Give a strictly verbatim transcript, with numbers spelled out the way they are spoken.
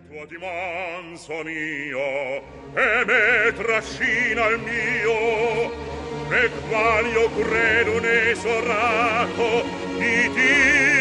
tuo diman son io, e me trascina il mio, e qual io credo ne sorato, di Dio